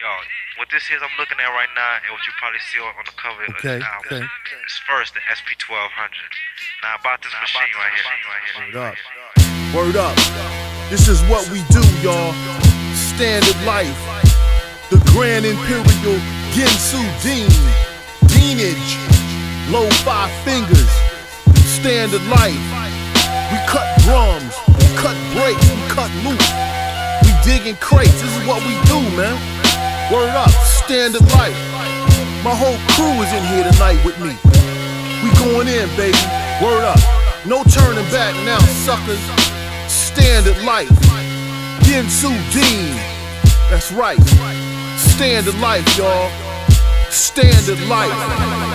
Yo, what this is I'm looking at right now, and what you probably see on the cover of this album, is first the SP1200. Now about this machine right here. Word up. Word up. This is what we do, y'all. Standard life. The Grand Imperial Ginsu Dean. Deanage. Low 5 fingers. Standard life. We cut drums. We cut breaks. We cut loot. We digging crates. This is what we do, man. Word up. Standard life. My whole crew is in here tonight with me. We going in, baby. Word up. No turning back now, suckers. Standard life. Ginsu Dean. That's right. Standard life, y'all. Standard life.